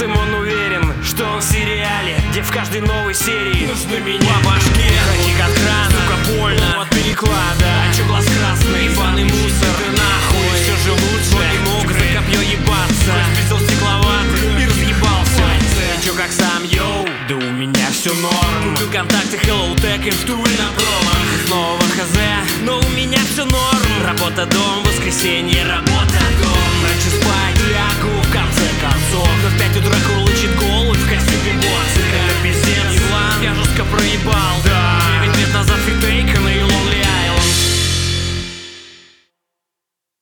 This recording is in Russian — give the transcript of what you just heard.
Этим он уверен, что он в сериале, где в каждой новой серии нужно меня по башке. Хатик от крана, сука, больно от переклада. А чё глаз красный, ебаный мусор, ты нахуй. Все же лучше, ноги могут за копье ебаться. Хоть прицел стекловатый и разъебался. А чё как сам, йоу, да у меня все норм. Купил контакты, hello tech, инструи на промах. Снова хз, но у меня все норм. Работа, дом, воскресенье, работа, дом. Раньше спать, лягу в конце